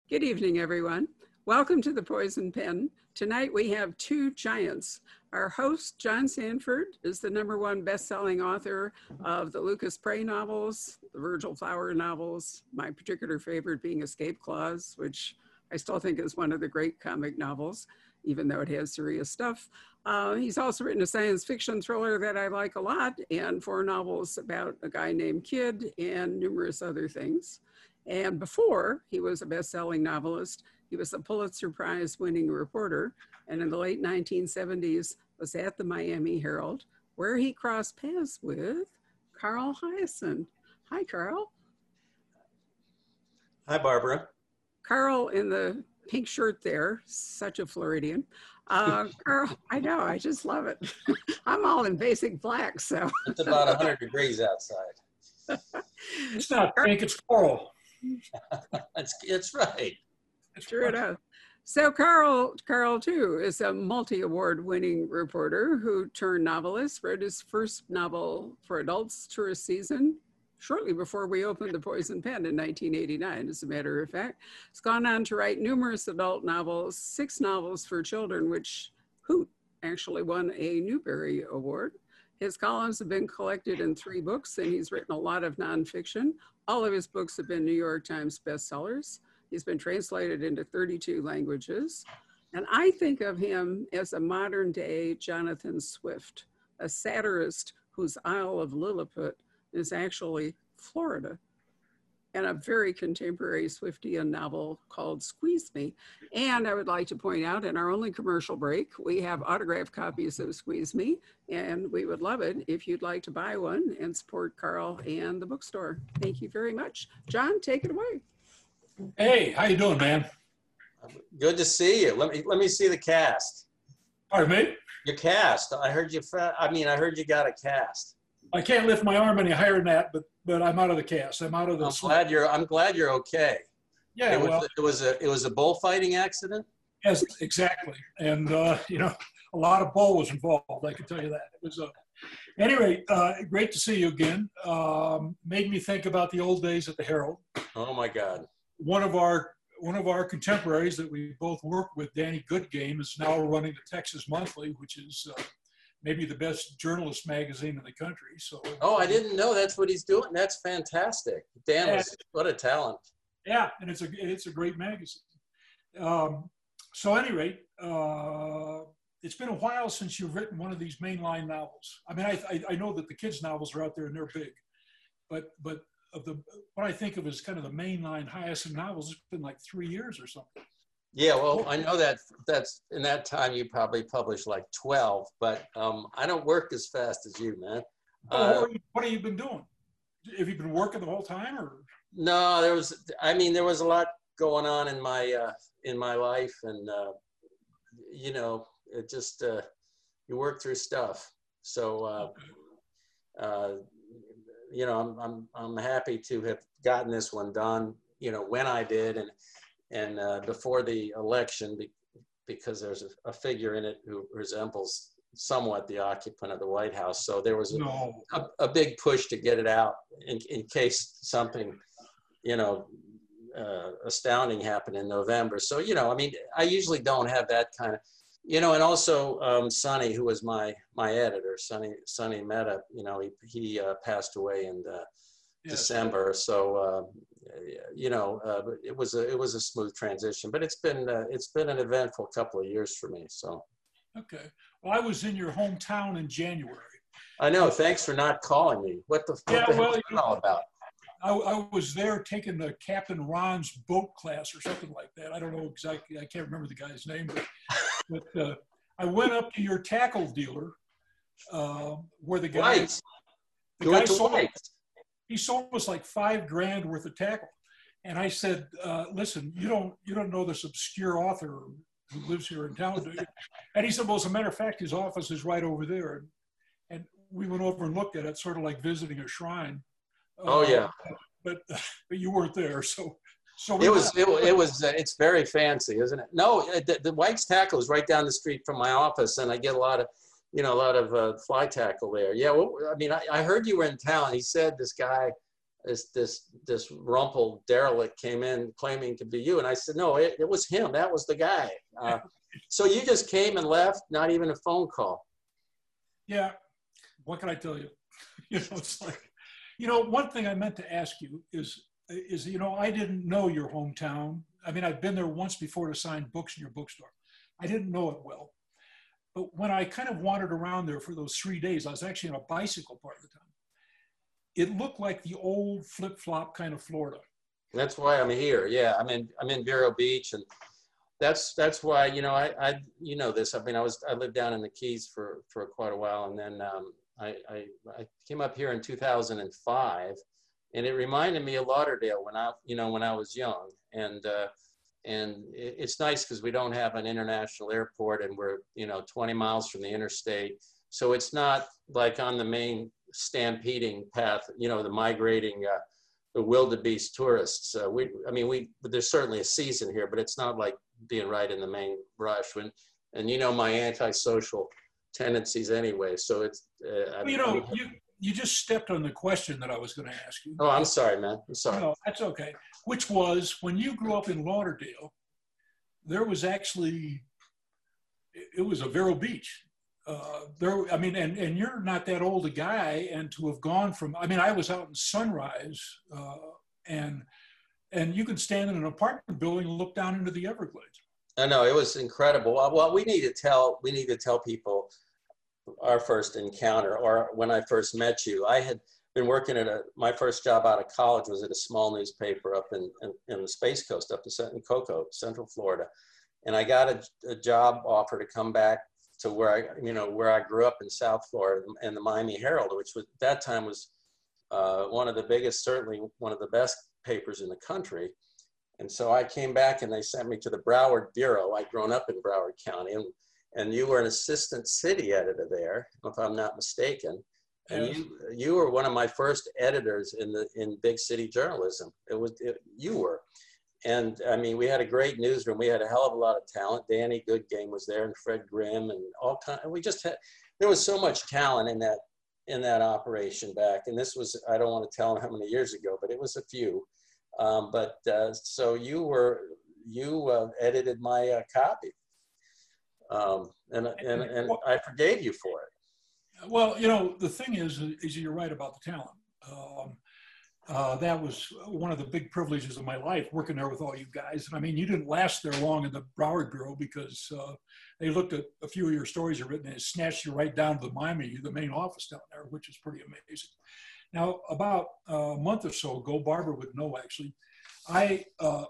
Good evening, everyone. Welcome to the Poison Pen. Tonight we have two giants. Our host, John Sanford, is the #1 best-selling author of the Lucas Prey novels, the Virgil Flower novels, my particular favorite being Escape Clause, which I still think is one of the great comic novels, even though it has serious stuff. He's also written a science fiction thriller that I like a lot, and 4 novels about a guy named Kid, and numerous other things. And before he was a best-selling novelist, he was a Pulitzer Prize winning reporter, and in the late 1970s was at the Miami Herald, where he crossed paths with Carl Hiaasen. Hi, Carl. Hi, Barbara. Carl in the pink shirt there, such a Floridian. Carl, I know, I just love it. I'm all in basic black, so. It's about 100 degrees outside. It's not pink, it's coral. It's right. True enough. So Carl too is a multi-award winning reporter who turned novelist, wrote his first novel for adults, Tourist Season, shortly before we opened the Poison Pen in 1989, as a matter of fact. He's gone on to write numerous adult novels, 6 novels for children, which Hoot actually won a Newbery Award. His columns have been collected in 3 books, and he's written a lot of nonfiction. All of his books have been New York Times bestsellers. He's been translated into 32 languages. And I think of him as a modern day Jonathan Swift, a satirist whose Isle of Lilliput is actually Florida, and a very contemporary Swiftian novel called Squeeze Me. And I would like to point out, in our only commercial break, we have autographed copies of Squeeze Me, and we would love it if you'd like to buy one and support Carl and the bookstore. Thank you very much. John, take it away. Hey, how you doing, man? Good to see you. Let me see the cast. Pardon me? Your cast. I heard you got a cast. I can't lift my arm any higher than that, but I'm out of the cast. I'm out of the. I'm glad you're okay. Yeah, it was a bullfighting accident. Yes, exactly. And you know, a lot of bull was involved. I can tell you that. It was anyway. Great to see you again. Made me think about the old days at the Herald. Oh my God. One of our contemporaries that we both worked with, Danny Goodgame, is now running the Texas Monthly, which is maybe the best journalist magazine in the country. So. Oh, I didn't know that's what he's doing. That's fantastic. Dan was what a talent. Yeah, and it's a great magazine. So at any rate, it's been a while since you've written one of these mainline novels. I mean, I know that the kids' novels are out there and they're big, but of what I think of as kind of the mainline Hiaasen novels, it's been like 3 years or something. Yeah, well, I know that's in that time you probably published like 12, but I don't work as fast as you, man. What have you been doing? Have you been working the whole time, or? No, there was a lot going on in my life, and you know, it just you work through stuff. So you know, I'm happy to have gotten this one done, you know, when I did, and before the election, because there's a figure in it who resembles somewhat the occupant of the White House. So there was a big push to get it out in case something, you know, astounding happened in November. So, you know, I mean, I usually don't have that kind of, you know, and also Sonny, who was my editor, Sonny Mehta, you know, he passed away in December. So, you know, it was a smooth transition, but it's been an eventful couple of years for me. So. Okay. Well, I was in your hometown in January. I know. Thanks for not calling me. What the hell is it all about? I was there taking the Captain Ron's boat class or something like that. I don't know exactly. I can't remember the guy's name, but I went up to your tackle dealer where the guy, he sold us like $5,000 worth of tackle. And I said, listen, you don't know this obscure author who lives here in town, do you? And he said, well, as a matter of fact, his office is right over there. And we went over and looked at it, sort of like visiting a shrine. Oh yeah. But you weren't there, so it's very fancy, isn't it? No, the White's Tackle is right down the street from my office, and I get a lot of fly tackle there. Yeah, well, I mean, I heard you were in town. He said this guy this rumpled derelict came in claiming to be you. And I said, no, it was him. That was the guy. So you just came and left, not even a phone call. Yeah. What can I tell you? It's like, one thing I meant to ask you is, I didn't know your hometown. I mean, I've been there once before to sign books in your bookstore. I didn't know it well. But when I kind of wandered around there for those 3 days, I was actually on a bicycle part of the time. It looked like the old flip-flop kind of Florida. That's why I'm here. Yeah, I'm in Vero Beach, and that's why, I this. I mean, I lived down in the Keys for quite a while, and then I came up here in 2005, and it reminded me of Lauderdale when I was young, and it's nice because we don't have an international airport, and we're 20 miles from the interstate, so it's not like on the main stampeding path, the migrating, the wildebeest tourists. There's certainly a season here, but it's not like being right in the main brush. And my antisocial tendencies anyway. So it's. You just stepped on the question that I was going to ask you. Oh, I'm sorry, man. I'm sorry. No, that's okay. Which was, when you grew up in Lauderdale, there was actually, it was a Vero Beach. And you're not that old a guy, and to have gone from, I was out in Sunrise, and you can stand in an apartment building and look down into the Everglades. I know, it was incredible. Well, we need to tell people our first encounter, or when I first met you. I had been working my first job out of college was at a small newspaper up in the Space Coast, up in Cocoa, Central Florida. And I got a job offer to come back to where I grew up in South Florida, and the Miami Herald, which at that time was one of the biggest, certainly one of the best papers in the country. And so I came back, and they sent me to the Broward Bureau. I'd grown up in Broward County, and you were an assistant city editor there, if I'm not mistaken. And Yes. you were one of my first editors in big city journalism. You were. And we had a great newsroom. We had a hell of a lot of talent. Danny Goodgame was there, and Fred Grimm, and there was so much talent in that operation back. And this was, I don't want to tell how many years ago, but it was a few. So you edited my copy. And I forgave you for it. Well, the thing is you're right about the talent. That was one of the big privileges of my life, working there with all you guys. And you didn't last there long in the Broward Bureau, because they looked at a few of your stories you've written and snatched you right down to the main office down there, which is pretty amazing. Now, about a month or so ago, Barbara would know actually, I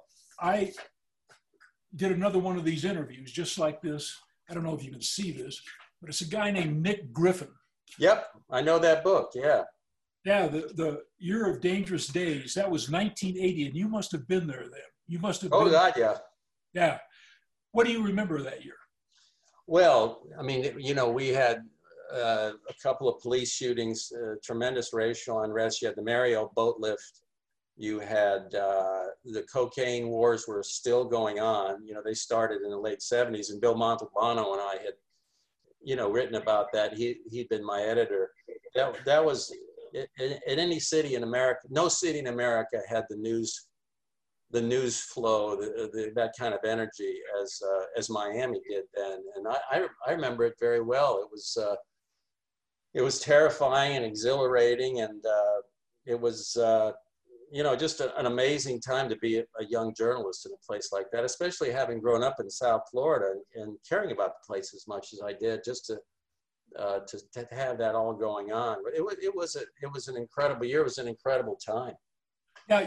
did another one of these interviews just like this. I don't know if you can see this, but it's a guy named Nick Griffin. Yep, I know that book, yeah. Yeah, the Year of Dangerous Days. That was 1980, and you must have been there then. You must have been. Oh, God, yeah. Yeah. What do you remember of that year? Well, we had a couple of police shootings, tremendous racial unrest. You had the Mario boat lift. You had the cocaine wars were still going on. They started in the late 70s, and Bill Montalbano and I had, written about that. He'd been my editor. That was in any city in America. No city in America had the news flow, that kind of energy as Miami did then. And I remember it very well. It was terrifying and exhilarating, and it was just an amazing time to be a young journalist in a place like that, especially having grown up in South Florida and caring about the place as much as I did, just to have that all going on. But it was an incredible year. It was an incredible time. Yeah,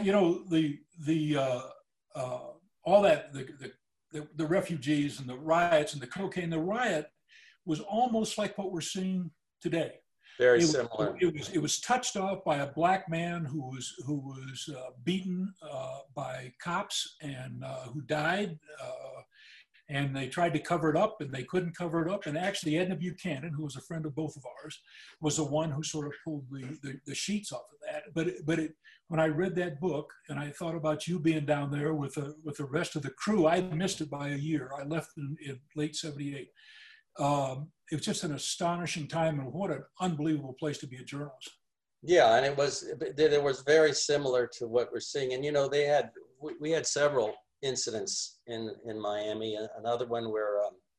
all that, the refugees and the riots and the cocaine. The riot was almost like what we're seeing today. Very similar. It was touched off by a black man who was beaten by cops and who died. And they tried to cover it up, and they couldn't cover it up. And actually, Edna Buchanan, who was a friend of both of ours, was the one who sort of pulled the sheets off of that. But when I read that book, and I thought about you being down there with the rest of the crew, I missed it by a year. I left in late '78. It was just an astonishing time, and what an unbelievable place to be a journalist. Yeah, and it was very similar to what we're seeing. And, you know, we had several incidents in Miami. Another one where,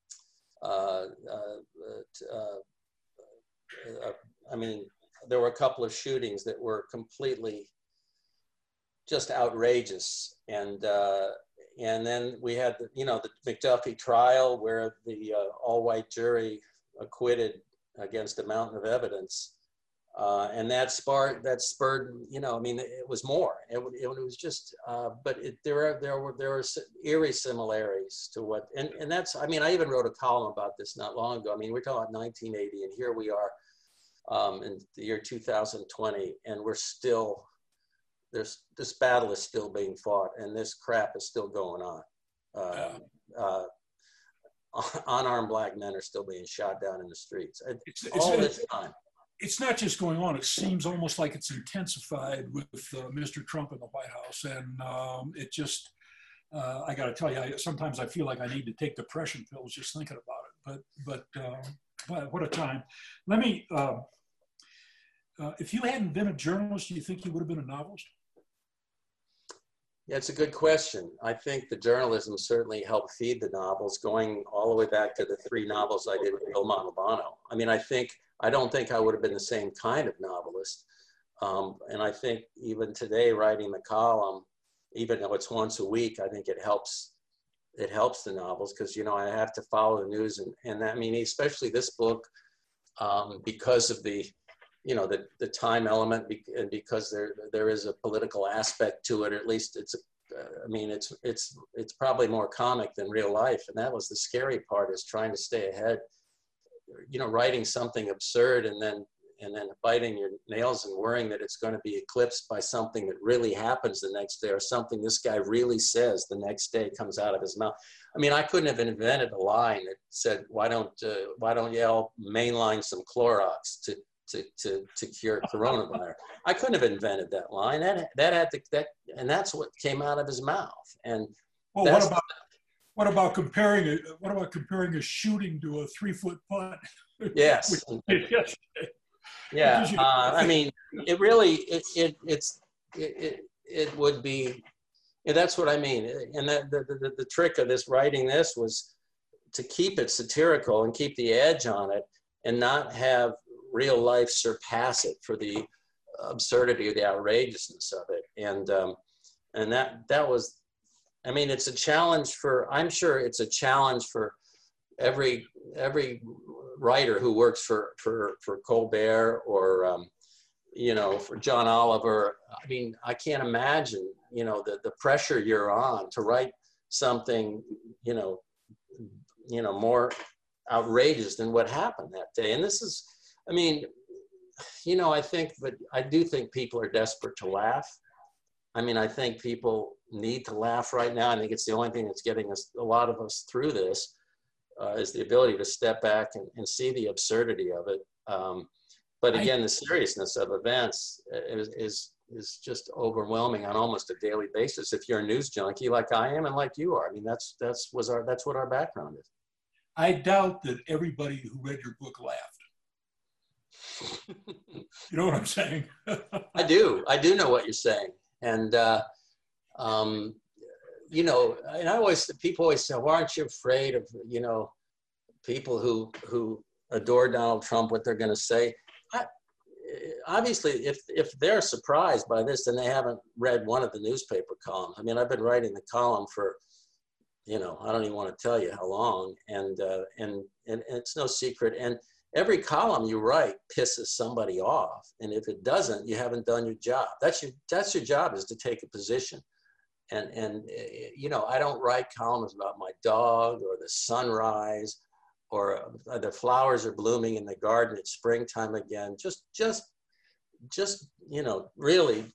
I mean, there were a couple of shootings that were completely just outrageous. And then we had, the McDuffie trial where the all-white jury acquitted against a mountain of evidence. And that spurred, I mean, it was more. It was just, but there were eerie similarities to what, and that's, I mean, I even wrote a column about this not long ago. I mean, we're talking about 1980, and here we are in the year 2020, and we're still, this battle is still being fought, and this crap is still going on. Unarmed black men are still being shot down in the streets all this time. It's not just going on. It seems almost like it's intensified with Mr. Trump in the White House. And it just, I got to tell you, sometimes I feel like I need to take depression pills just thinking about it. But what a time. Let me, if you hadn't been a journalist, do you think you would have been a novelist? Yeah, it's a good question. I think the journalism certainly helped feed the novels, going all the way back to the 3 novels I did with Bill Montalbano. I mean, I don't think I would have been the same kind of novelist. And I think even today, writing the column, even though it's once a week, I think it helps the novels, because, I have to follow the news. And I mean, especially this book, because of the time element, and because there is a political aspect to it, or at least it's probably more comic than real life. And that was the scary part, is trying to stay ahead, writing something absurd and then biting your nails and worrying that it's going to be eclipsed by something that really happens the next day, or something this guy really says the next day comes out of his mouth. I mean, I couldn't have invented a line that said, why don't you all mainline some Clorox to cure coronavirus? I couldn't have invented that line. And that's what came out of his mouth. And well, what about comparing a shooting to a 3-foot putt? Yes. Yeah. I mean, it really, it would be, that's what I mean. And the trick of writing this was to keep it satirical and keep the edge on it, and not have real life surpass it for the absurdity or the outrageousness of it. And that was, I mean, it's a challenge I'm sure it's a challenge for every writer who works for Colbert, or, for John Oliver. I mean, I can't imagine, the pressure you're on to write something, more outrageous than what happened that day. And this is, I mean, I do think people are desperate to laugh. I mean, I think people need to laugh right now. I think it's the only thing that's getting a lot of us through this, is the ability to step back and see the absurdity of it. But again, the seriousness of events is just overwhelming on almost a daily basis if you're a news junkie like I am and like you are. I mean, that's what our background is. I doubt that everybody who read your book laughed. You know what I'm saying? I do know what you're saying. And, and people always say, why aren't you afraid of, people who adore Donald Trump, what they're going to say? Obviously, if they're surprised by this, then they haven't read one of the newspaper columns. I mean, I've been writing the column for, I don't even want to tell you how long, and it's no secret. And every column you write pisses somebody off, and if it doesn't, you haven't done your job. That's your job, is to take a position. And I don't write columns about my dog or the sunrise or the flowers are blooming in the garden. It's springtime again. Just really,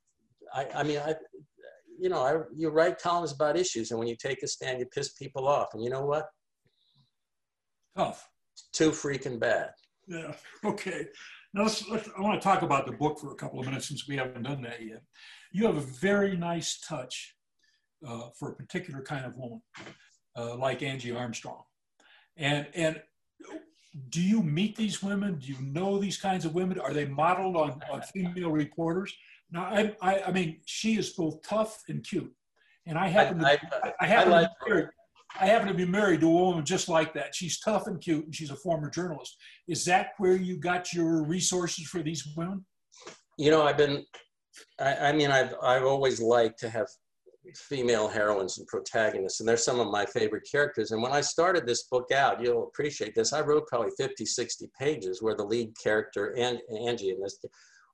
you write columns about issues, and when you take a stand, you piss people off. And you know what? Tough. Too freaking bad. Yeah. Okay. Now I want to talk about the book for a couple of minutes, since we haven't done that yet. You have a very nice touch for a particular kind of woman, like Angie Armstrong. And do you meet these women? Do you know these kinds of women? Are they modeled on female reporters? Now, I mean, she is both tough and cute, and I happen to be married to a woman just like that. She's tough and cute, and she's a former journalist. Is that where you got your resources for these women? You know, I've always liked to have female heroines and protagonists, and they're some of my favorite characters. And when I started this book out, you'll appreciate this, I wrote probably 50, 60 pages where the lead character, and Angie in this,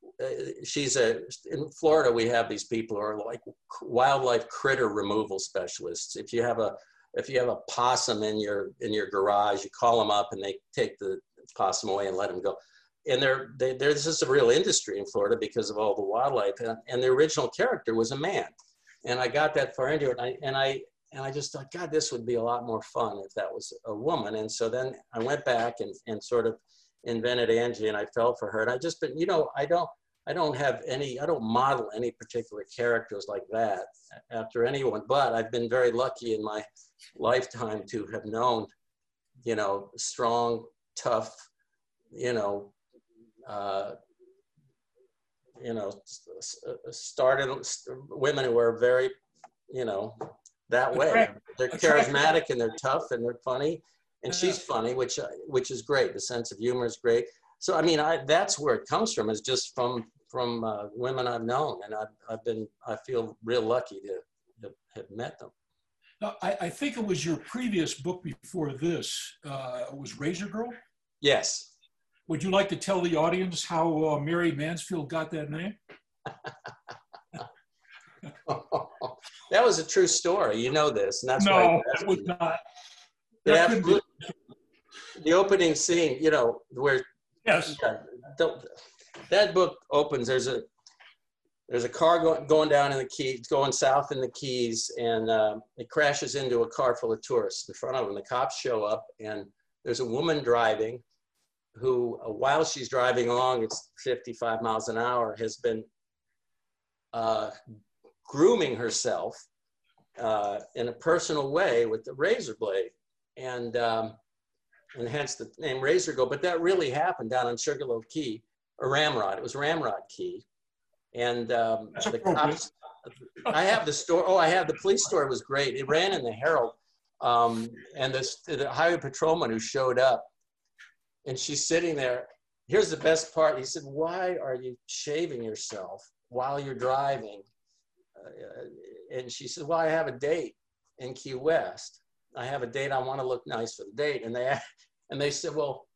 in Florida, we have these people who are like wildlife critter removal specialists. If you have a possum in your garage, you call them up and they take the possum away and let him go. And this is a real industry in Florida because of all the wildlife. And the original character was a man. And I got that far into it, and I just thought, God, this would be a lot more fun if that was a woman. And so then I went back and sort of invented Angie, and I fell for her. And I just been, you know, I don't model any particular characters like that after anyone, but I've been very lucky in my lifetime to have known, you know, strong, tough, started women who are very, that way. They're charismatic and they're tough and they're funny, and she's funny, which is great. The sense of humor is great. So I mean, that's where it comes from. Is just from women I've known, and I feel real lucky to have met them. Now, I think it was your previous book before this. Was Razor Girl? Yes. Would you like to tell the audience how Mary Mansfield got that name? That was a true story. You know this, and that's no, it was not. The opening scene, where yes, that book opens. There's a car going down in the Keys, going south in the Keys, and it crashes into a car full of tourists in front of them. The cops show up, and there's a woman driving who, while she's driving along, it's 55 miles an hour, has been grooming herself in a personal way with the razor blade, and hence the name Razor Girl. But that really happened down on Sugarloaf Key, or Ramrod. It was Ramrod Key, and the cops. I have the story. Oh, I have the police story. Was great. It ran in the Herald, and the highway patrolman who showed up. And she's sitting there. Here's the best part. He said, "Why are you shaving yourself while you're driving?" And she said, "Well, I have a date in Key West. I have a date. I want to look nice for the date." And they said, "Well,"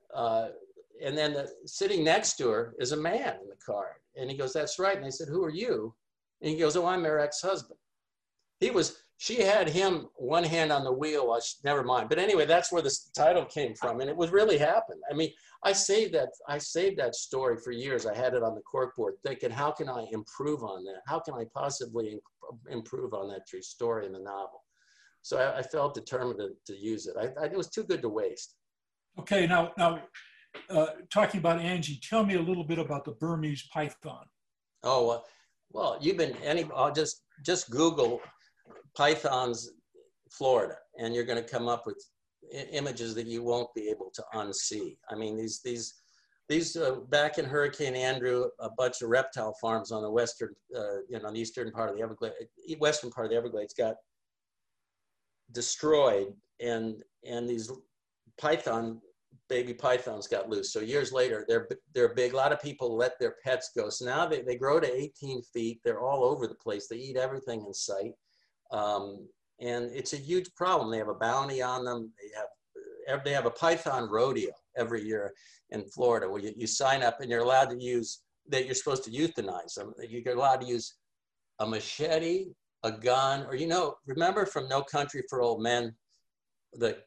and then sitting next to her is a man in the car. And he goes, "That's right." And they said, "Who are you?" And he goes, "Oh, I'm her ex-husband." She had him one hand on the wheel. Never mind. But anyway, that's where this title came from. And it was really happened. I mean, I saved that story for years. I had it on the corkboard thinking, how can I improve on that? How can I possibly improve on that true story in the novel? So I felt determined to use it. It was too good to waste. Okay, now talking about Angie, tell me a little bit about the Burmese python. Oh, well, I'll just Google pythons Florida, and you're going to come up with images that you won't be able to unsee. I mean, these back in Hurricane Andrew, a bunch of reptile farms on the western, on the eastern part of the Everglades, western part of the Everglades got destroyed, and these baby pythons got loose. So years later, they're big. A lot of people let their pets go. So now they grow to 18 feet. They're all over the place. They eat everything in sight. And it's a huge problem. They have a bounty on them. They have a python rodeo every year in Florida where you sign up and you're allowed to use, that you're supposed to euthanize them. You're allowed to use a machete, a gun, or, remember from No Country for Old Men, the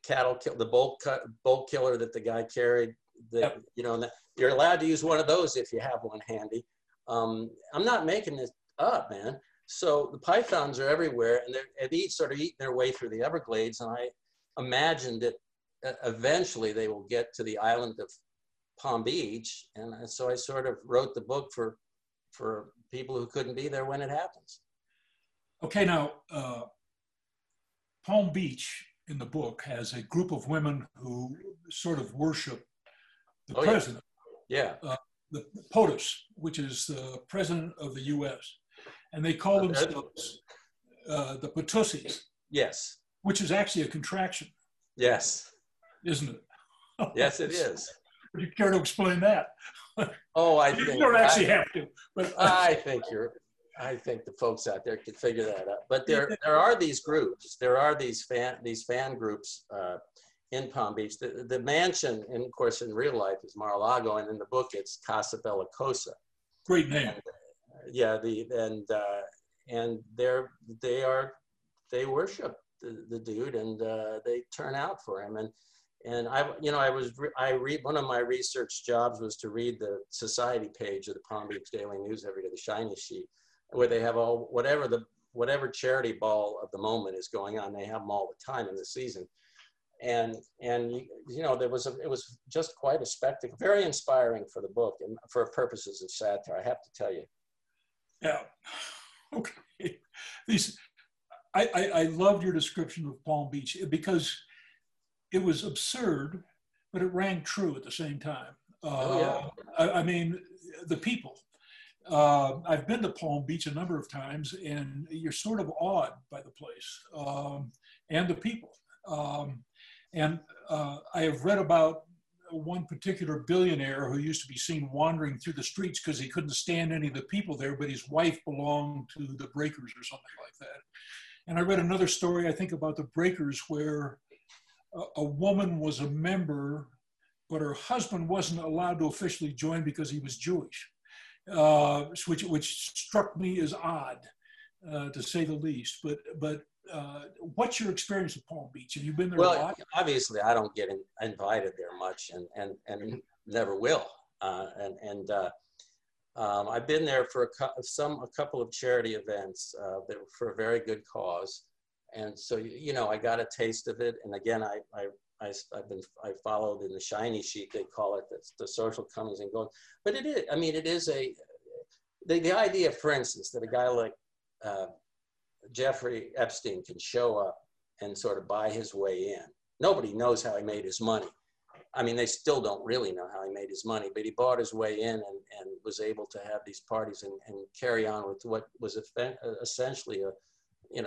bolt killer that the guy carried, Yep. You're allowed to use one of those if you have one handy. I'm not making this up, man. So the pythons are everywhere, and they've sort of eaten their way through the Everglades. And I imagined that eventually they will get to the island of Palm Beach. And so I sort of wrote the book for people who couldn't be there when it happens. Okay, now, Palm Beach, in the book has a group of women who sort of worship the Oh, president, yeah. the POTUS, which is the president of the U.S., and they call themselves the Patussies, Yes. which is actually a contraction, Yes. isn't it? Yes, it is. Would you care to explain that? Oh, I You think don't actually have to, but I think the folks out there could figure that out. But there are these groups. There are these fan groups in Palm Beach. The mansion, and of course in real life, is Mar-a-Lago, and in the book it's Casa Bellicosa. great name. And, yeah, and they worship the dude, and they turn out for him. And I read, one of my research jobs was to read the society page of the Palm Beach Daily News every day, the shiny sheet, where they have all whatever charity ball of the moment is going on. They have them all the time in the season, and you know, it was just quite a spectacle, very inspiring for the book and for purposes of satire, I have to tell you. Yeah. Okay. I loved your description of Palm Beach because it was absurd, but it rang true at the same time. Oh, yeah. I mean, the people. I've been to Palm Beach a number of times, and you're sort of awed by the place and the people. I have read about one particular billionaire who used to be seen wandering through the streets because he couldn't stand any of the people there, but his wife belonged to the Breakers or something like that. And I read another story, I think, about the Breakers, where a woman was a member, but her husband wasn't allowed to officially join because he was Jewish, which struck me as odd, to say the least. But what's your experience of Palm Beach? Have you been there a lot? Obviously, I don't get invited there much, and never will. I've been there for a couple of charity events that were for a very good cause, and so you know, I got a taste of it. And again, I followed in the shiny sheet, they call it, the social comings and goings. But it is, I mean, it is the idea, for instance, that a guy like Jeffrey Epstein can show up and sort of buy his way in. Nobody knows how he made his money. I mean, they still don't really know how he made his money, but he bought his way in and was able to have these parties and carry on with what was essentially he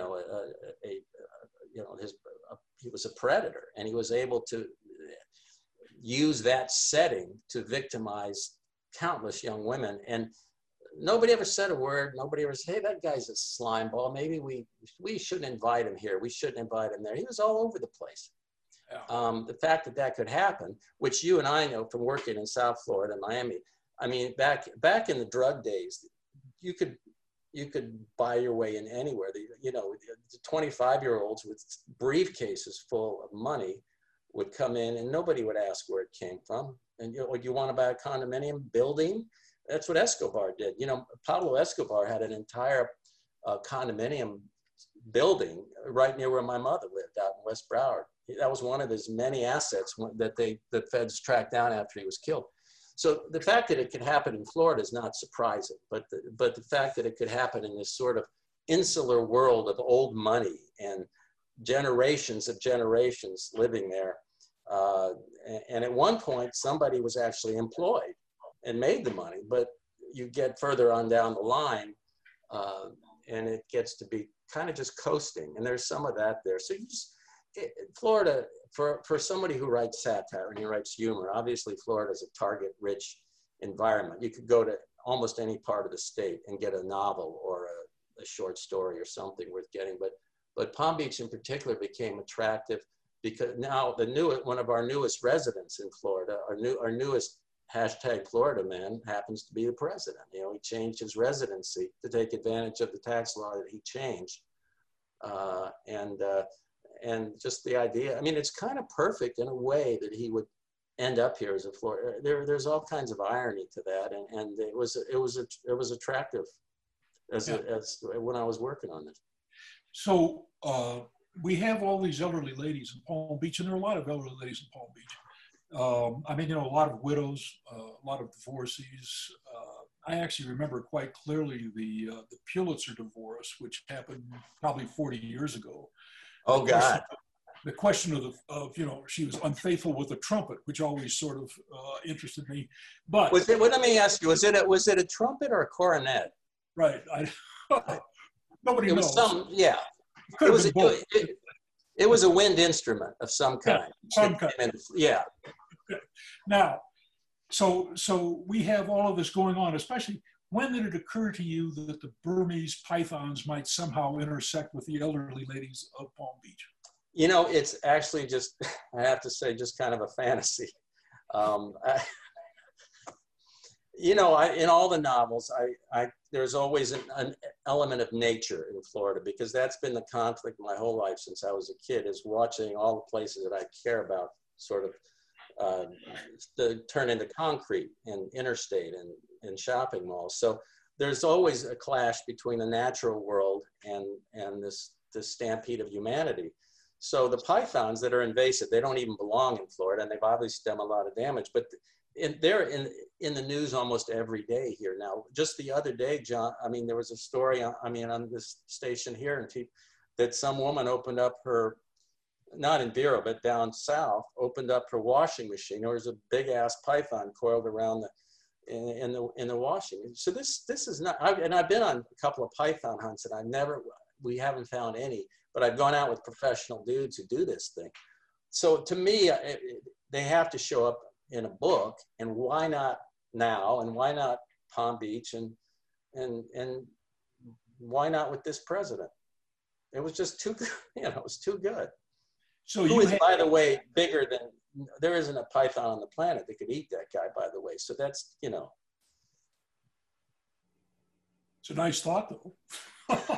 was a predator, and he was able to use that setting to victimize countless young women. And nobody ever said a word. Nobody ever said, hey, that guy's a slime ball. Maybe we shouldn't invite him here. We shouldn't invite him there. He was all over the place. Yeah. The fact that could happen, which you and I know from working in South Florida and Miami. I mean, back in the drug days, you could buy your way in anywhere. You know, the 25-year-olds with briefcases full of money would come in, and nobody would ask where it came from. And you want to buy a condominium building? That's what Escobar did. You know, Pablo Escobar had an entire condominium building right near where my mother lived, out in West Broward. That was one of his many assets that the feds tracked down after he was killed. So the fact that it could happen in Florida is not surprising, but the fact that it could happen in this sort of insular world of old money and generations of generations living there. And at one point, somebody was actually employed and made the money, but you get further on down the line and it gets to be kind of just coasting. And there's some of that there. So Florida, for somebody who writes satire and he writes humor, obviously Florida is a target-rich environment. You could go to almost any part of the state and get a novel or a short story or something worth getting. But Palm Beach in particular became attractive because now one of our newest residents in Florida, our newest #Florida man happens to be the president. You know, he changed his residency to take advantage of the tax law that he changed. And just the idea, I mean, it's kind of perfect in a way that he would end up here as a Florida. There's all kinds of irony to that, and it was attractive as when I was working on this. So we have all these elderly ladies in Palm Beach, and there are a lot of elderly ladies in Palm Beach. I mean, you know, a lot of widows, a lot of divorcees. I actually remember quite clearly the Pulitzer divorce, which happened probably 40 years ago. Oh, God. the question of she was unfaithful with the trumpet, which always sort of interested me. But well, let me ask you: was it a trumpet or a cornet? Right. Nobody knows. Yeah. It was a wind instrument of some kind. Yeah. Now, so we have all of this going on, especially when did it occur to you that the Burmese pythons might somehow intersect with the elderly ladies of Palm Beach? It's actually just, I have to say, just kind of a fantasy. In all the novels, there's always an element of nature in Florida, because that's been the conflict my whole life since I was a kid, is watching all the places that I care about sort of turn into concrete and interstate and shopping malls. So there's always a clash between the natural world and this stampede of humanity. So the pythons that are invasive, they don't even belong in Florida, and they've obviously done a lot of damage, but they're in the news almost every day here now. Just the other day, John, there was a story, on this station here, that some woman opened up her, not in Vero, but down south, opened up her washing machine. There was a big ass python coiled around in the washing. So this is not, I've been on a couple of python hunts, and we haven't found any, but I've gone out with professional dudes who do this thing. So to me, they have to show up in a book, and why not now, and why not Palm Beach, and why not with this president? It was just too good. It was too good. So who is, by the way, bigger than, there isn't a python on the planet that could eat that guy, by the way. So that's, It's a nice thought, though.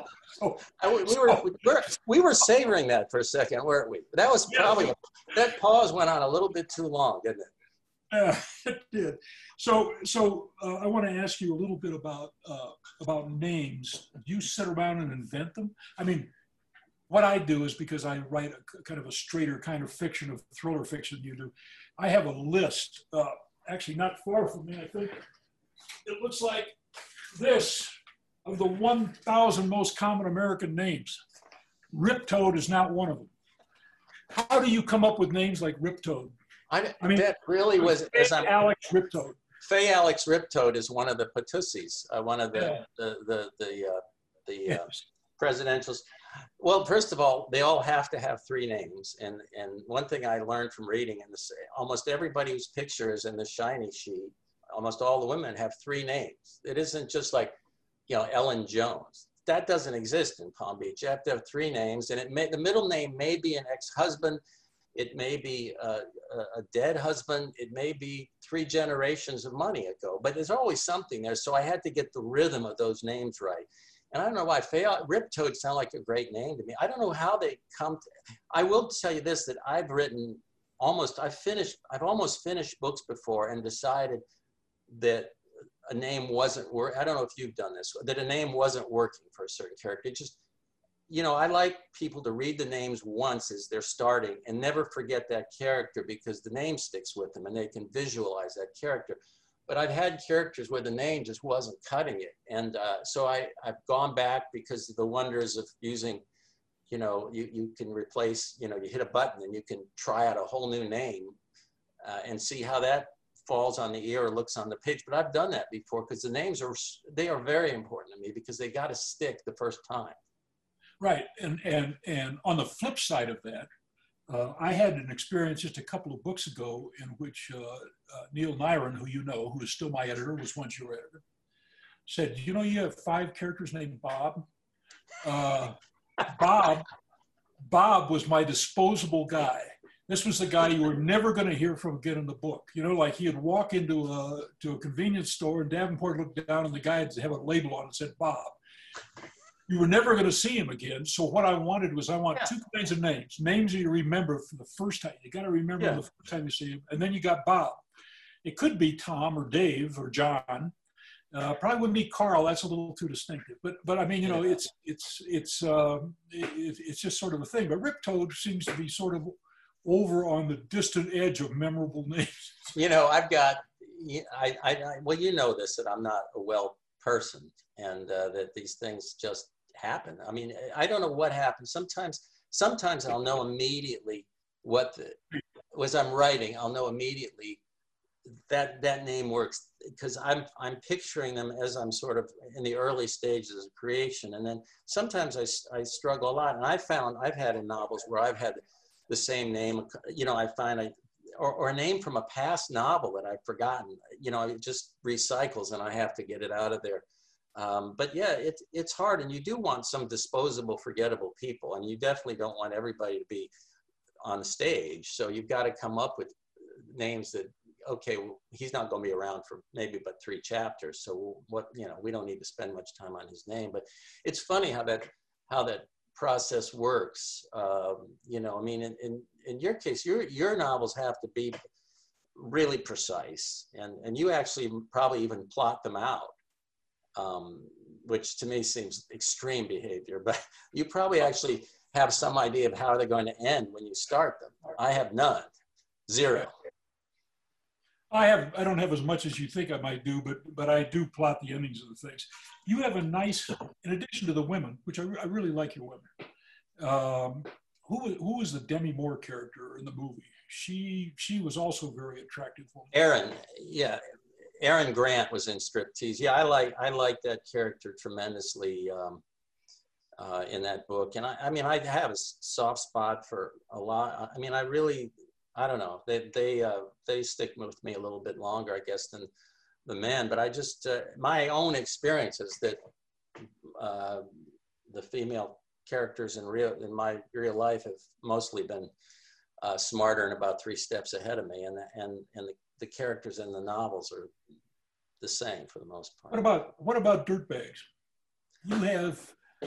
We were savoring that for a second, weren't we? That was probably, that pause went on a little bit too long, didn't it? It did. So I want to ask you a little bit about names. Do you sit around and invent them? What I do is, because I write a kind of a straighter kind of fiction, of thriller fiction you do, I have a list, actually not far from me, I think. It looks like this, of the 1,000 most common American names. Riptoad is not one of them. How do you come up with names like Riptoad? That really was, Alex Riptoad. Faye Alex Riptoad is one of the Patussies, one of the presidentials. Well, first of all, they all have to have three names. And one thing I learned from reading in this, almost everybody whose picture is in the shiny sheet, almost all the women have three names. It isn't just like, Ellen Jones. That doesn't exist in Palm Beach. You have to have three names, and the middle name may be an ex-husband. It may be a dead husband. It may be 3 generations of money ago, but there's always something there. So I had to get the rhythm of those names right. And I don't know why. Riptoad sound like a great name to me. I don't know how they come to, I will tell you this, that I've almost finished books before and decided that a name wasn't working. I don't know if you've done this, that a name wasn't working for a certain character. It just, I like people to read the names once as they're starting and never forget that character, because the name sticks with them and they can visualize that character. But I've had characters where the name just wasn't cutting it. And so I've gone back, because of the wonders of using, you can replace, you hit a button and you can try out a whole new name and see how that falls on the ear or looks on the page. But I've done that before, because the names they are very important to me, because they got to stick the first time. Right. And on the flip side of that, I had an experience just a couple of books ago in which Neil Nyren, who is still my editor, was once your editor, said, you have 5 characters named Bob. Bob was my disposable guy. This was the guy you were never going to hear from again in the book. Like he'd walk into a convenience store, and Davenport looked down, and the guy had have a label on it that said Bob. You were never going to see him again. So what I wanted was, I want 2 kinds of names. Names that you remember for the first time. You got to remember the first time you see him. And then you got Bob. It could be Tom or Dave or John. Probably wouldn't be Carl. That's a little too distinctive. But it's just sort of a thing. But Riptoad seems to be sort of over on the distant edge of memorable names. I've got, well, this, that I'm not a well person, and that these things just happen. I don't know what happens. Sometimes sometimes I'll know immediately as I'm writing, I'll know immediately that name works, because I'm picturing them as I'm sort of in the early stages of creation. And then sometimes I struggle a lot. And I've had in novels where I've had the same name, I find or a name from a past novel that I've forgotten, it just recycles and I have to get it out of there. But yeah, it's hard, and you do want some disposable, forgettable people, and you definitely don't want everybody to be on stage. So you've got to come up with names that, okay, well, he's not going to be around for maybe but 3 chapters. So we don't need to spend much time on his name. But it's funny how that process works. I mean, in your case, your novels have to be really precise, and you actually probably even plot them out, which to me seems extreme behavior. But you probably actually have some idea of how they're going to end when you start them. I have none, zero. I don't have as much as you think I might do, but I do plot the endings of the things. You have a nice, in addition to the women, which I really like your women. Who was the Demi Moore character in the movie? She was also very attractive woman. Erin Grant was in Striptease. Yeah, I like that character tremendously in that book. And I mean, I have a soft spot for a lot. I mean, I don't know. They stick with me a little bit longer, I guess, than the men. But I just my own experience is that the female characters in my real life have mostly been smarter and about 3 steps ahead of me, and the characters in the novels are the same for the most part. What about dirtbags? You have,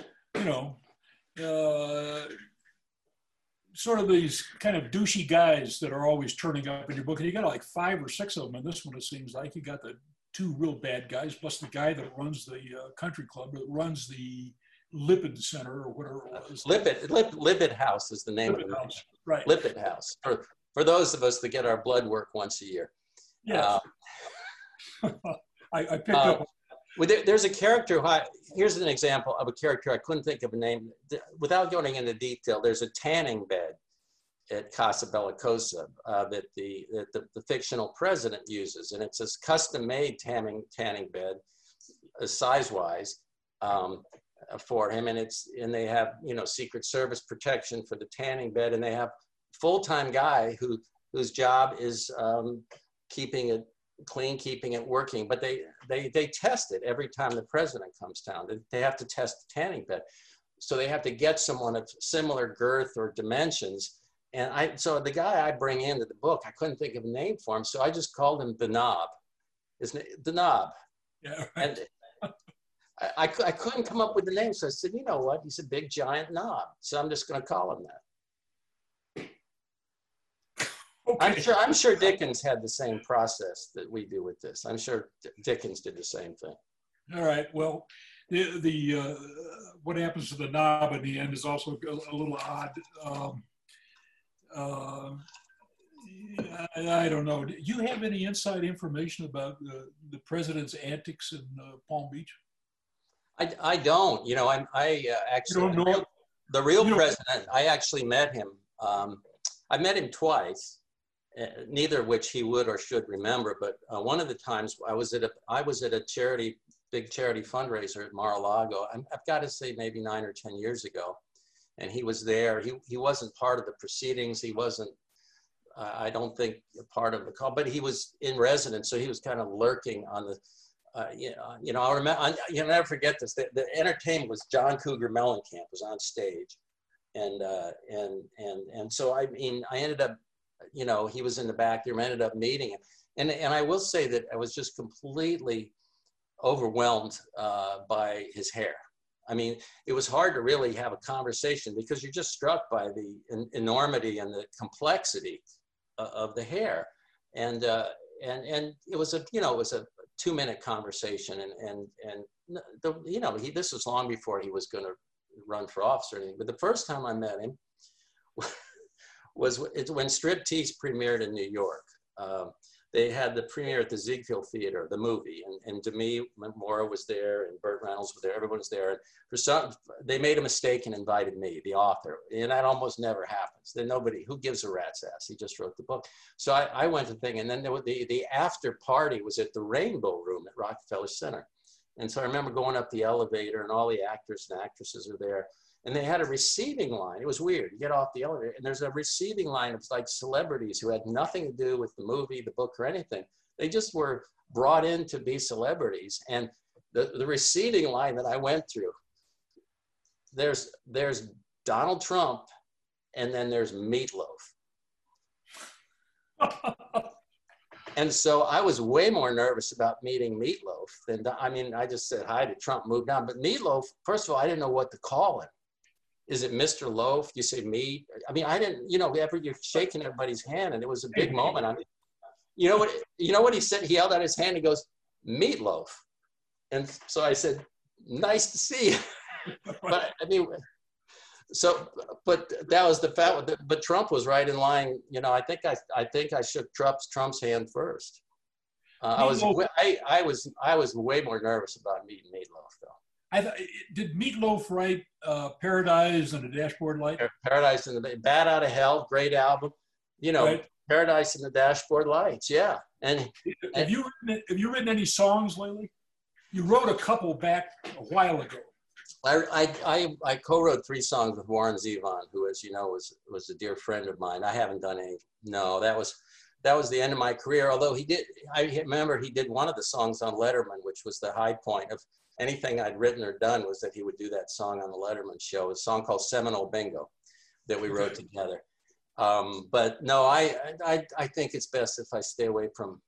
sort of these kind of douchey guys that are always turning up in your book, and you got like 5 or 6 of them in this one. It seems like you got the 2 real bad guys, plus the guy that runs the country club, that runs the Lipid Center or whatever it was. Lipid House is the name of it. Right. Lipid House. For those of us that get our blood work once a year. Yes. I picked up. Well, there's a character. Here's an example of a character I couldn't think of a name. Without going into detail, there's a tanning bed at Casa Bellicosa that the fictional president uses, and it's this custom-made tanning bed, size-wise, for him, and they have Secret Service protection for the tanning bed, and they have full-time guy whose job is keeping it clean, keeping it working, but they test it every time the president comes down. They have to test the tanning bed, so they have to get someone of similar girth or dimensions. And so the guy I bring into the book, I couldn't think of a name for him, so I just called him the Knob. The Knob. Yeah. Right. And I couldn't come up with the name, so I said, you know what? He's a big giant knob, so I'm just going to call him that. Okay. I'm sure Dickens had the same process that we do with this. I'm sure Dickens did the same thing. All right. Well, the what happens to the knob in the end is also a little odd. I don't know. Do you have any inside information about the president's antics in Palm Beach? I don't. I actually, the real president, I actually met him. I met him twice. Neither of which he would or should remember, but one of the times I was at a big charity fundraiser at Mar-a-Lago. I've got to say maybe 9 or 10 years ago, and he was there. He wasn't part of the proceedings. He wasn't, I don't think, a part of the call, but he was in residence, so he was kind of lurking on the. I remember. You'll never forget this. The entertainment was John Cougar Mellencamp was on stage, and so I mean I ended up. He was in the back there, ended up meeting him. And I will say that I was just completely overwhelmed by his hair. I mean, it was hard to really have a conversation because you're just struck by the enormity and the complexity of the hair. And it was a 2-minute conversation. This was long before he was going to run for office or anything. But the first time I met him, was when Striptease premiered in New York. they had the premiere at the Ziegfeld Theater, the movie, and Demi Moore was there, and Burt Reynolds was there. Everyone was there. And for some, they made a mistake and invited me, the author, and that almost never happens. Then nobody, who gives a rat's ass? He just wrote the book. So I went to the thing, and then the after party was at the Rainbow Room at Rockefeller Center. And so I remember going up the elevator, and all the actors and actresses are there. And they had a receiving line. It was weird. You get off the elevator, and there's a receiving line of like celebrities who had nothing to do with the movie, the book, or anything. They just were brought in to be celebrities. And the receiving line that I went through, there's Donald Trump, and then there's Meatloaf. And so I was way more nervous about meeting Meatloaf than, I mean, I just said hi to Trump, moved on. But Meatloaf, first of all, I didn't know what to call him. Is it Mr. Loaf? Do you say meat? I mean, I didn't, you know, you're shaking everybody's hand, and it was a big moment. I mean, you know what he said? He held out his hand. He goes, Meatloaf. And so I said, nice to see you. But I mean, so, but that was the fact. But Trump was right in line. You know, I think I shook Trump's hand first. I was way more nervous about meeting Meatloaf, though. Did Meatloaf write Paradise and the Dashboard Light? Paradise and the Bat Out of Hell, great album. You know, right. Paradise and the Dashboard Lights, yeah. And have you written any songs lately? You wrote a couple back a while ago. I co-wrote 3 songs with Warren Zevon, who, as you know, was a dear friend of mine. I haven't done any. No, that was the end of my career. Although I remember he did one of the songs on Letterman, which was the high point of anything I'd written or done, was that he would do that song on the Letterman show, a song called Seminole Bingo that we wrote together. But no, I think it's best if I stay away from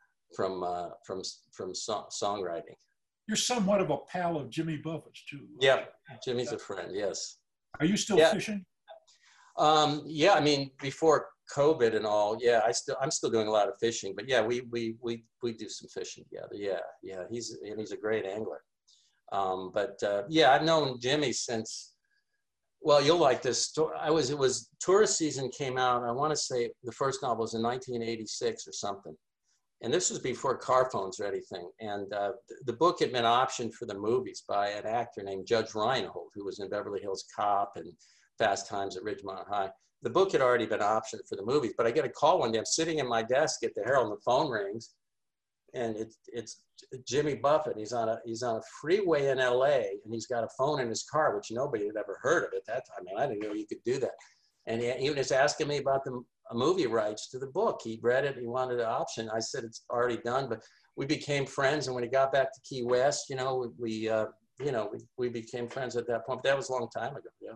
songwriting. You're somewhat of a pal of Jimmy Buffett's too. Yeah, Jimmy's a friend, yes. Are you still fishing? Yeah, I mean, before COVID and all, yeah, I'm still doing a lot of fishing, but yeah, we do some fishing together. Yeah, he's a great angler. Yeah, I've known Jimmy since, well, you'll like this story. It was tourist season came out. I want to say the first novel was in 1986 or something. And this was before car phones or anything. And the book had been optioned for the movies by an actor named Judge Reinhold, who was in Beverly Hills Cop and Fast Times at Ridgemont High. The book had already been optioned for the movies, but I get a call one day. I'm sitting in my desk at the Herald, and the phone rings, and it's Jimmy Buffett. He's on a freeway in LA, and he's got a phone in his car, which nobody had ever heard of at that time. I didn't know you could do that. And he was asking me about the movie rights to the book. He read it. He wanted an option. I said it's already done, but we became friends. And when he got back to Key West, you know, we became friends at that point. But that was a long time ago. Yeah.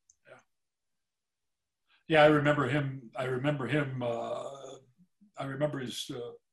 Yeah, I remember him. I remember his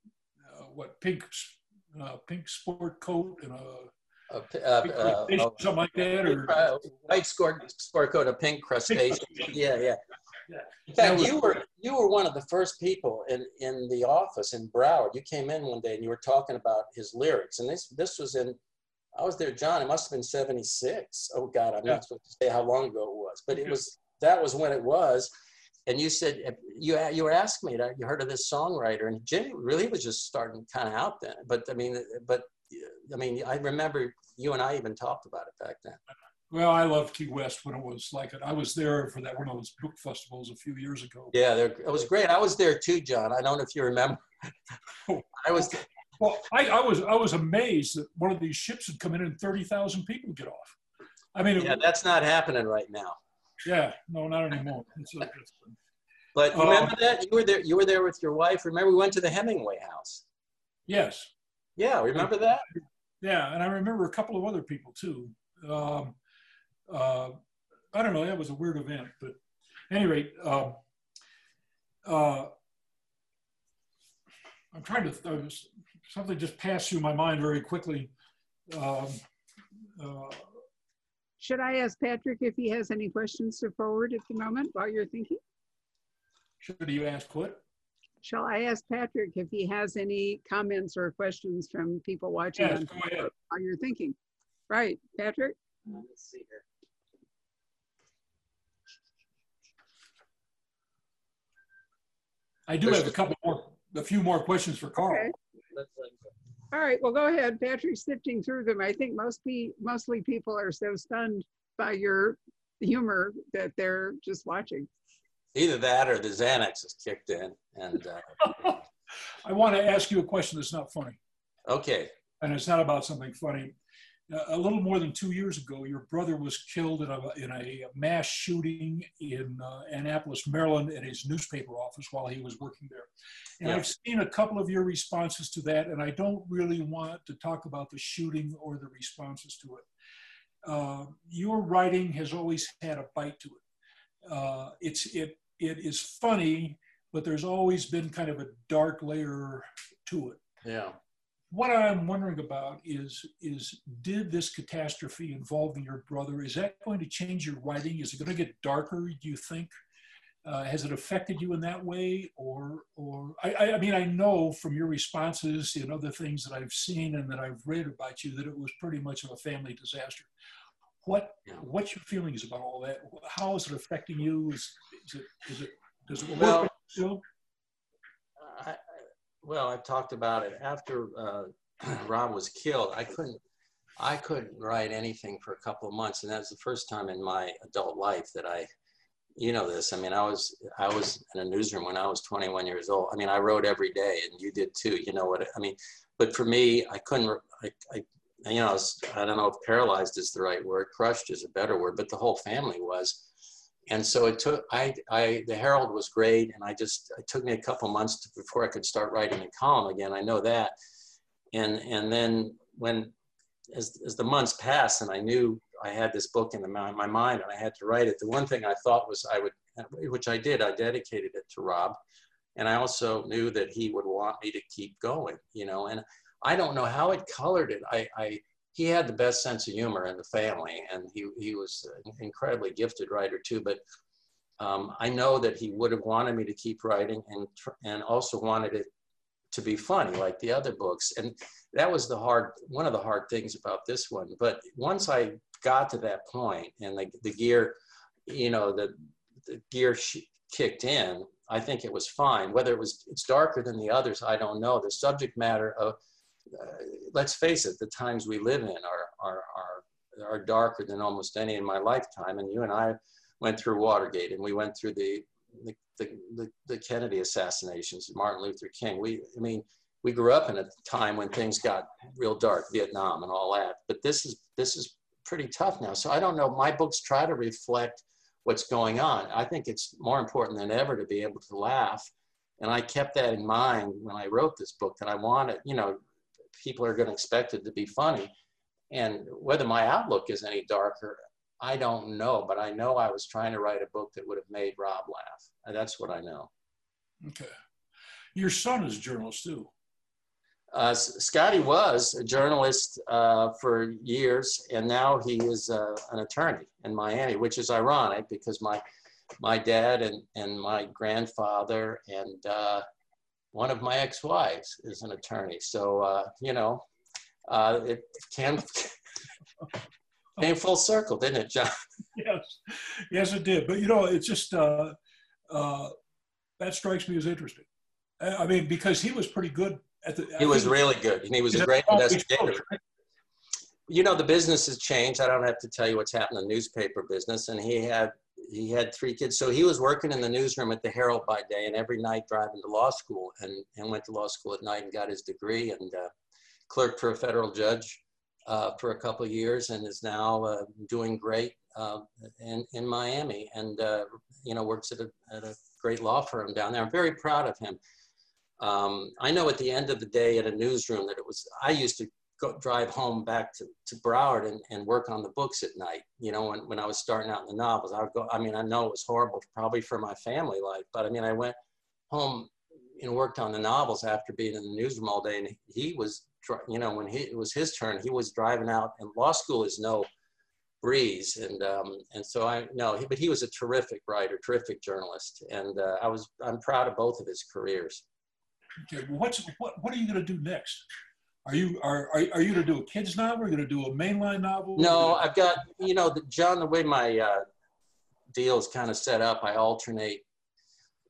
pink sport coat and something like that, or white sport coat, a pink crustacean. Yeah. In fact, you were one of the first people in the office in Broward. You came in one day and you were talking about his lyrics, and this was in. I was there, John. It must have been '76. Oh God, I'm not supposed to say how long ago it was, but that was when it was. And you said you were asking me that you heard of this songwriter, and Jimmy really was just starting kind of out then. But I mean, I remember you and I even talked about it back then. Well, I loved Key West when it was like it. I was there for one of those book festivals a few years ago. Yeah, it was great. I was there too, John. I don't know if you remember. I was. Well, I was amazed that one of these ships had come in and 30,000 people get off. I mean, that's not happening right now. Yeah, no, not anymore. But remember that you were there with your wife. Remember, we went to the Hemingway house. Yes. Yeah, remember that? Yeah, and I remember a couple of other people too. I don't know. That was a weird event, but at any rate, I'm trying to. Something just passed through my mind very quickly. Should I ask Patrick if he has any questions to forward at the moment while you're thinking? Should you ask what? Shall I ask Patrick if he has any comments or questions from people watching yes, go ahead. While you're thinking? Right, Patrick? Let's see here. I do have a couple more. a few more questions for Carl. Okay. All right, well, go ahead. Patrick's sifting through them. I think mostly people are so stunned by your humor that they're just watching. Either that or the Xanax has kicked in. And I want to ask you a question that's not funny. okay. And it's not about something funny. A little more than 2 years ago, your brother was killed in a mass shooting in Annapolis, Maryland, at his newspaper office while he was working there. And Yeah. I've seen a couple of your responses to that, and I don't really want to talk about the shooting or the responses to it. Your writing has always had a bite to it. It is funny, but there's always been kind of a dark layer to it. Yeah. What I'm wondering about is did this catastrophe involving your brother, is that going to change your writing? Is it going to get darker, do you think? Has it affected you in that way? Or I mean, I know from your responses and other things that I've seen and that I've read about you that it was pretty much of a family disaster. What's your feelings about all that? How is it affecting you? Does it work still? Well, I've talked about it. After Rob was killed, I couldn't write anything for a couple of months, and that was the first time in my adult life that you know this. I mean, I was in a newsroom when I was 21 years old. I mean, I wrote every day, and you did too. You know what I mean? But for me, I couldn't. You know, I don't know if paralyzed is the right word. Crushed is a better word, but the whole family was. And so it took, the Herald was great, and it took me a couple months before I could start writing a column again. I know that. And then as the months passed and I knew I had this book in my mind and I had to write it, the one thing I thought was which I did, I dedicated it to Rob. And I also knew that he would want me to keep going, you know, and I don't know how it colored it. He had the best sense of humor in the family, and he was an incredibly gifted writer too. But I know that he would have wanted me to keep writing and also wanted it to be funny like the other books. And that was one of the hard things about this one. But once I got to that point and the gear, you know, the gear kicked in, I think it was fine. Whether it's darker than the others, I don't know. The subject matter of let's face it, the times we live in are darker than almost any in my lifetime. And you and I went through Watergate, and we went through the Kennedy assassinations, Martin Luther King. We grew up in a time when things got real dark, Vietnam and all that. But this is pretty tough now. So I don't know. My books try to reflect what's going on. I think it's more important than ever to be able to laugh. And I kept that in mind when I wrote this book, that I wanted, you know, people are going to expect it to be funny. And whether my outlook is any darker, I don't know. But I know I was trying to write a book that would have made Rob laugh. And that's what I know. Okay. Your son is a journalist too. Scotty was a journalist for years, and now he is an attorney in Miami, which is ironic because my dad and my grandfather and one of my ex-wives is an attorney. So, you know, it came full circle, didn't it, John? Yes, it did. But, you know, it's just, that strikes me as interesting. I mean, because he was pretty good at He was really good, and he was a great investigator. You know, the business has changed. I don't have to tell you what's happened in the newspaper business, and he had 3 kids. So he was working in the newsroom at the Herald by day and every night driving to law school, and went to law school at night and got his degree, and clerked for a federal judge for a couple of years, and is now doing great in Miami, and you know, works at a great law firm down there. I'm very proud of him. I know at the end of the day at a newsroom that I used to drive home back to Broward and work on the books at night. You know, when I was starting out in the novels, I would go, I mean, I know it was horrible probably for my family life, but I mean, I went home and worked on the novels after being in the newsroom all day. And he was, you know, when it was his turn, he was driving out, and law school is no breeze. And so I know, but he was a terrific writer, terrific journalist. And I'm proud of both of his careers. Okay, well, what are you going to do next? Are you going to do a kids novel? Are you going to do a mainline novel? No, I've got, you know, John, the way my deal is kind of set up, I alternate,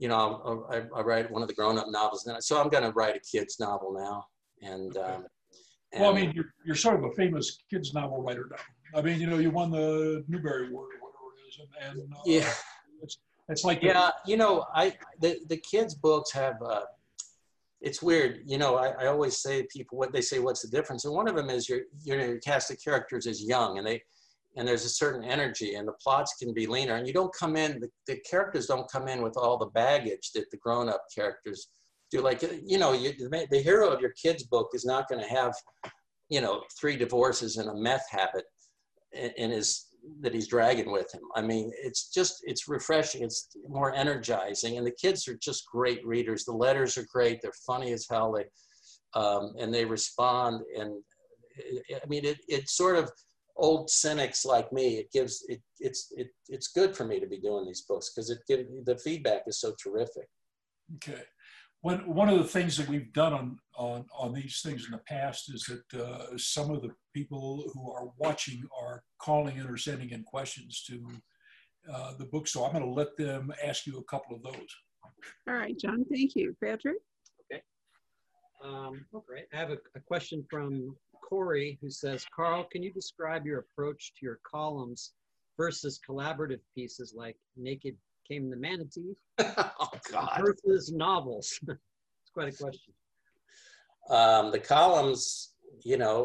you know, I write one of the grown-up novels, so I'm going to write a kid's novel now. And, well, I mean, you're sort of a famous kids novel writer now. I mean, you know, you won the Newbery Award or whatever it is, and yeah, it's like you know, the kids' books have. It's weird, you know. I always say to people, what they say, what's the difference? And one of them is your cast of characters is young, and there's a certain energy, and the plots can be leaner, and you don't come in. The characters don't come in with all the baggage that the grown-up characters do. Like, you know, the hero of your kid's book is not going to have, you know, 3 divorces and a meth habit that he's dragging with him. I mean, it's refreshing. It's more energizing, and the kids are just great readers. The letters are great. They're funny as hell. And they respond. And I mean, it's sort of old cynics like me. It's good for me to be doing these books because the feedback is so terrific. Okay. One of the things that we've done on these things in the past is that some of the people who are watching are calling in or sending in questions to the book. So I'm going to let them ask you a couple of those. All right, John, thank you. Patrick? Okay. Great. I have a question from Corey who says, Carl, can you describe your approach to your columns versus collaborative pieces like Naked Came the Manatee Oh, God. versus novels? It's quite a question. The columns, you know,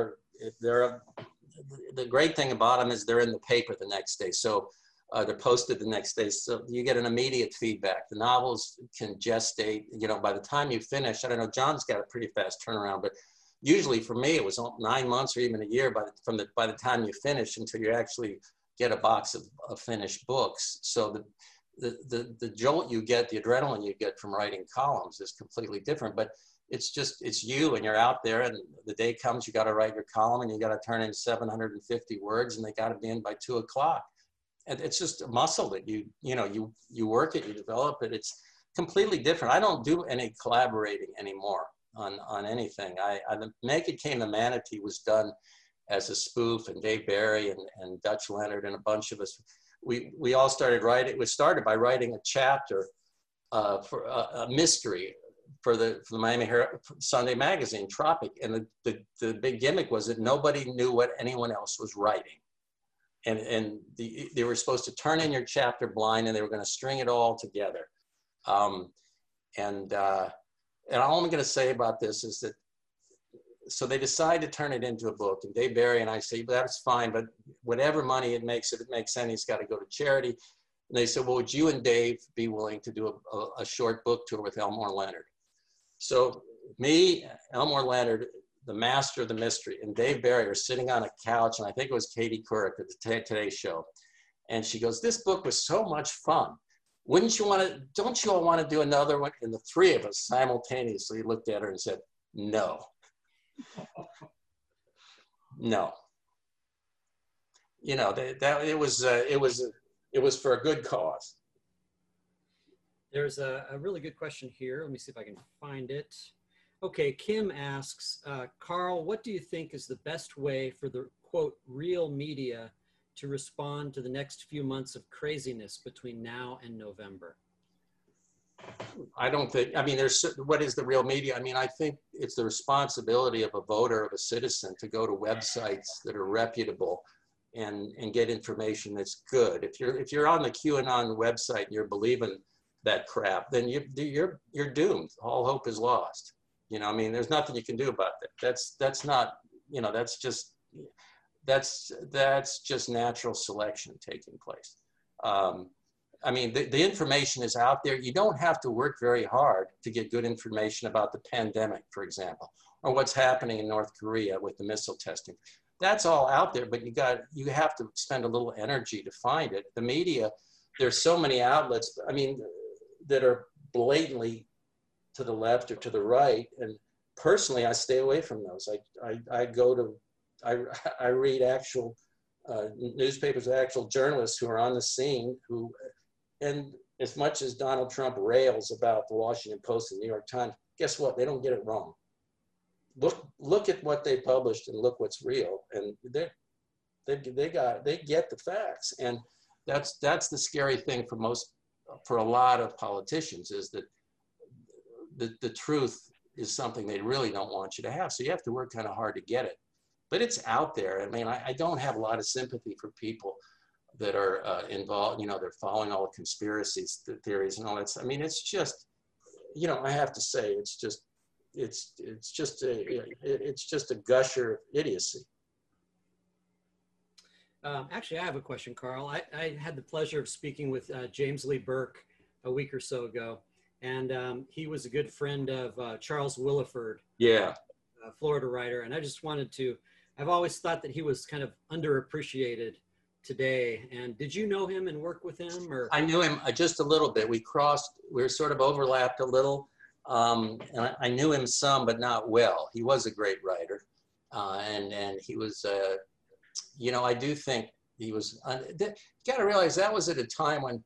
the great thing about them is they're in the paper the next day. So they're posted the next day. So you get an immediate feedback. The novels can gestate, you know, by the time you finish. I don't know, John's got a pretty fast turnaround, but usually for me, it was 9 months or even a year by the time you finish until you actually get a box of finished books. So the jolt you get, the adrenaline you get from writing columns is completely different. But it's you, and you're out there, and the day comes, you got to write your column, and you got to turn in 750 words, and they got to be in by 2 o'clock. And it's just a muscle that you work it, you develop it. It's completely different. I don't do any collaborating anymore on anything. The Naked Came the Manatee was done as a spoof, and Dave Barry and Dutch Leonard and a bunch of us, we all started writing. It was started by writing a chapter for a mystery for the Miami Herald Sunday magazine, Tropic. And the big gimmick was that nobody knew what anyone else was writing. And they were supposed to turn in your chapter blind, and they were going to string it all together. And all I'm going to say about this is that, so they decide to turn it into a book, and Dave Barry and I say, that's fine, but whatever money it makes, if it makes any, it's got to go to charity. And they said, well, would you and Dave be willing to do a short book tour with Elmore Leonard? So me, Elmore Leonard, the master of the mystery, and Dave Barry are sitting on a couch, and I think it was Katie Couric at the Today Show. And she goes, this book was so much fun. Don't you all want to do another one? And the 3 of us simultaneously looked at her and said, no. No. You know, it was for a good cause. There's a really good question here. Let me see if I can find it. Okay, Kim asks, Carl, what do you think is the best way for the, quote, real media to respond to the next few months of craziness between now and November? I don't think, I mean, what is the real media? I mean, I think it's the responsibility of a voter, of a citizen, to go to websites that are reputable and get information that's good. If you're on the QAnon website and you're believing that crap, then you're doomed. All hope is lost. You know, I mean, there's nothing you can do about that. That's not, you know, that's just natural selection taking place. I mean, the information is out there. You don't have to work very hard to get good information about the pandemic, for example, or what's happening in North Korea with the missile testing. That's all out there, but you have to spend a little energy to find it. The media, there's so many outlets, I mean, that are blatantly to the left or to the right. And personally, I stay away from those. I read actual newspapers, actual journalists who are on the scene and as much as Donald Trump rails about the Washington Post and New York Times, guess what? They don't get it wrong. Look at what they published and look what's real. And they get the facts. And that's the scary thing for most for a lot of politicians is that the truth is something they really don't want you to have. So you have to work kind of hard to get it. But it's out there. I mean, I don't have a lot of sympathy for people that are involved, you know, they're following all the conspiracies, the theories and all that. I mean, it's just, you know, I have to say, it's just a gusher of idiocy. Actually, I have a question, Carl. I had the pleasure of speaking with James Lee Burke a week or so ago, and he was a good friend of Charles Willeford, Yeah. a Florida writer. And I just wanted to, I've always thought that he was kind of underappreciated today. And did you know him and work with him? Or I knew him just a little bit. We were sort of overlapped a little. And I knew him some, but not well. He was a great writer. And he was, you know, I do think he was, you got to realize that was at a time when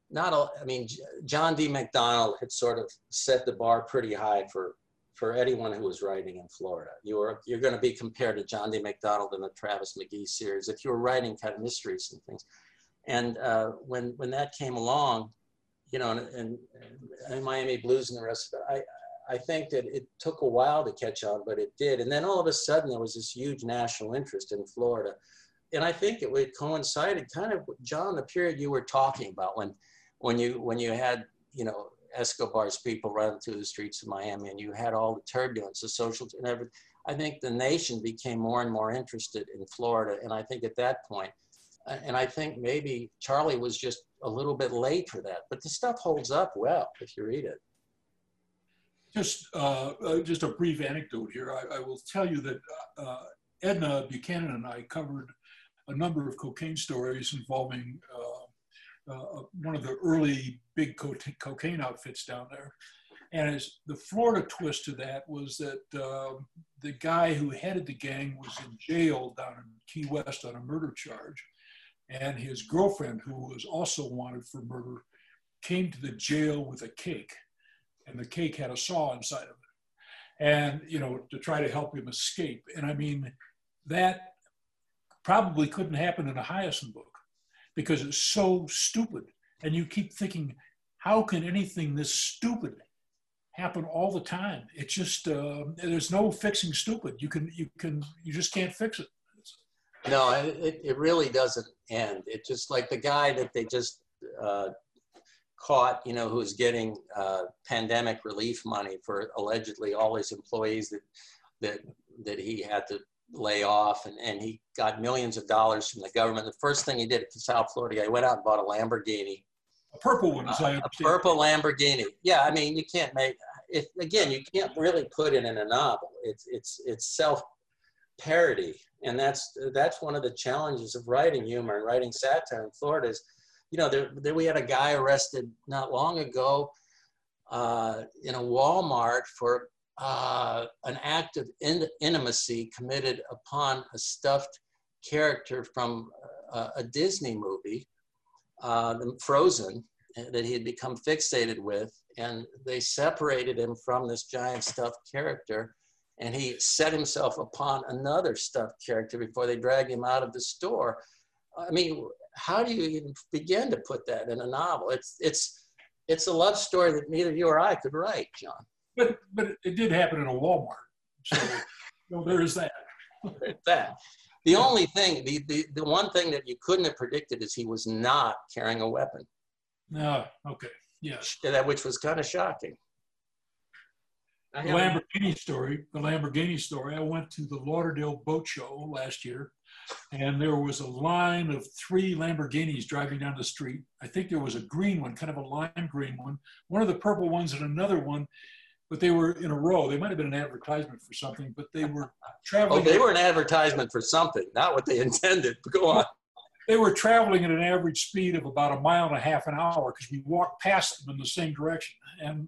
John D. MacDonald had sort of set the bar pretty high for anyone who was writing in Florida. You're going to be compared to John D. MacDonald in the Travis McGee series if you were writing kind of mysteries and things. And when that came along, you know, and Miami Blues and the rest of it, I think that it took a while to catch on, but it did. And then all of a sudden there was this huge national interest in Florida. And I think it coincided kind of, John, the period you were talking about when you had, you know, Escobar's people running through the streets of Miami, and you had all the turbulence, the social and everything. I think the nation became more and more interested in Florida. And I think at that point, and I think maybe Charlie was just a little bit late for that, but the stuff holds up well if you read it. Just a brief anecdote here. I will tell you that Edna Buchanan and I covered a number of cocaine stories involving one of the early big cocaine outfits down there. And the Florida twist to that was that the guy who headed the gang was in jail down in Key West on a murder charge. And his girlfriend, who was also wanted for murder, came to the jail with a cake. And the cake had a saw inside of it. And, you know, to try to help him escape. And I mean, that probably couldn't happen in a Hyacin book because it's so stupid. And you keep thinking, how can anything this stupid happen all the time? It just, there's no fixing stupid. You just can't fix it. No, it really doesn't end. It's just like the guy that they just caught, you know, who's getting pandemic relief money for allegedly all his employees that he had to lay off, and he got millions of dollars from the government. The first thing he did at the South Florida guy, he went out and bought a Lamborghini. A purple one, as I understand. A purple Lamborghini. Yeah, I mean, you can't make it again. You can't really put it in a novel. It's self-parody, and that's one of the challenges of writing humor and writing satire in Florida. Is, you know, there we had a guy arrested not long ago in a Walmart for an act of intimacy committed upon a stuffed character from a Disney movie, Frozen, that he had become fixated with, and they separated him from this giant stuffed character, and he set himself upon another stuffed character before they dragged him out of the store. I mean, how do you even begin to put that in a novel? It's a love story that neither you or I could write, John. But it did happen in a Walmart, so you know, there is that. The only thing, the one thing that you couldn't have predicted is he was not carrying a weapon. No, okay, yes. Which was kind of shocking. The Lamborghini story. I went to the Lauderdale Boat Show last year, and there was a line of 3 Lamborghinis driving down the street. I think there was a green one, kind of a lime green one of the purple ones, and another one. But they were in a row. They might have been an advertisement for something, but they were traveling. Oh, they were an advertisement for something, not what they intended. But go on. They were traveling at an average speed of about 1.5 miles an hour because we walked past them in the same direction. And